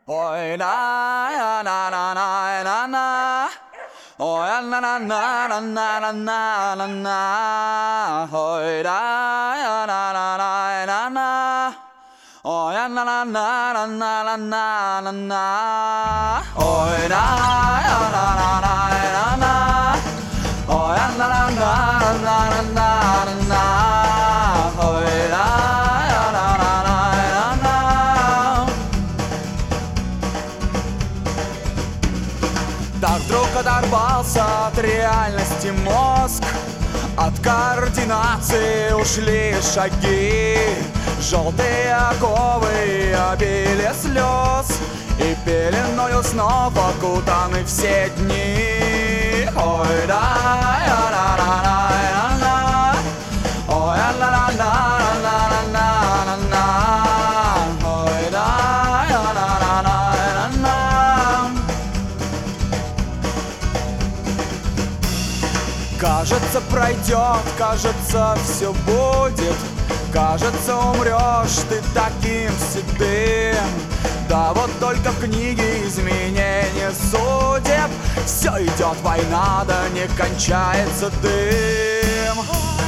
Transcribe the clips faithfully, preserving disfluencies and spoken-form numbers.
Ой, на на на на на на ой, на на на на на на на на ой, на на на на на на ой, на на на на на на на на ой, на на на на на ой, на на на на на на ой, на Так вдруг оторвался от реальности мозг, от координации ушли шаги. Желтые оковы обили слез, и пеленою снов окутаны все дни. Ой, да, я, да, да, да, да, да. Ой, да, да, да, да, да, да, да. Ой, да, я, да, да, да, да, да. Кажется, пройдет, кажется, все будет. Кажется, умрешь ты таким седым. Да вот только в книге изменения судеб все идет война, да не кончается дым.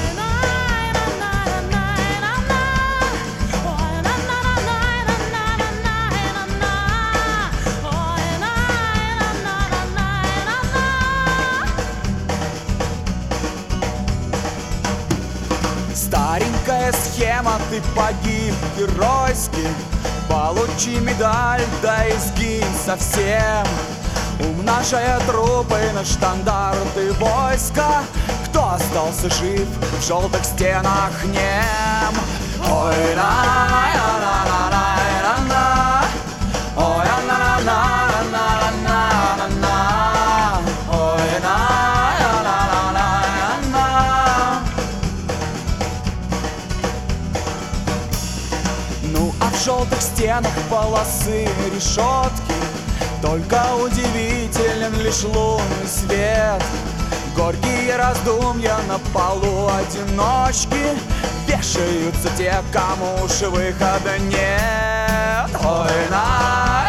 Старенькая схема, ты погиб геройски. Получи медаль, да и сгинь совсем, умножая трупы на штандарты войска. Кто остался жив в желтых стенах нем? Ой, на на на на на на ой, на на на на на на ой, на на на на на. Ну а в желтых стенах полосы решетки только удивителен лишь лунный свет. Горькие раздумья на полу одиночки, вешаются те, кому уж выхода нет. Ой, на